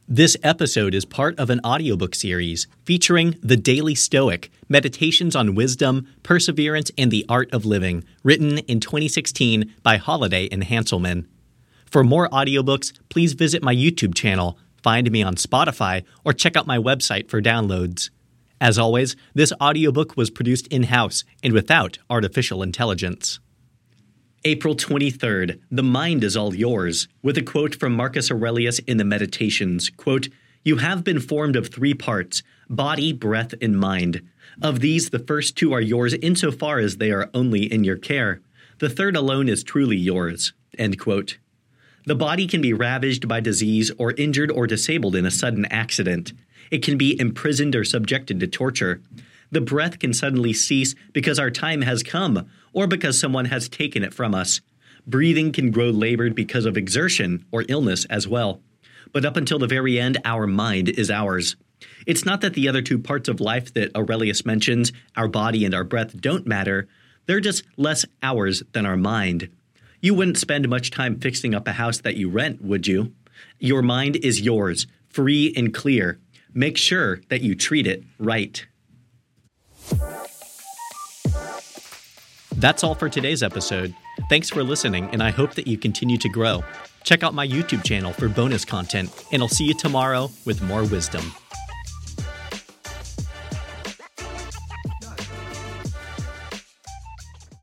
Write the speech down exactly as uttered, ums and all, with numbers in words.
This episode is part of an audiobook series featuring The Daily Stoic, Meditations on Wisdom, Perseverance, and the Art of Living, written in twenty sixteen by Holiday and Hanselman. For more audiobooks, please visit my YouTube channel, find me on Spotify, or check out my website for downloads. As always, this audiobook was produced in-house and without artificial intelligence. April twenty-third, The Mind is All Yours, with a quote from Marcus Aurelius in the Meditations, quote, "You have been formed of three parts, body, breath, and mind. Of these, the first two are yours insofar as they are only in your care. The third alone is truly yours." End quote. The body can be ravaged by disease or injured or disabled in a sudden accident. It can be imprisoned or subjected to torture. The breath can suddenly cease because our time has come, or because someone has taken it from us. Breathing can grow labored because of exertion or illness as well. But up until the very end, our mind is ours. It's not that the other two parts of life that Aurelius mentions, our body and our breath, don't matter. They're just less ours than our mind. You wouldn't spend much time fixing up a house that you rent, would you? Your mind is yours, free and clear. Make sure that you treat it right. That's all for today's episode. Thanks for listening, and I hope that you continue to grow. Check out my YouTube channel for bonus content, and I'll see you tomorrow with more wisdom.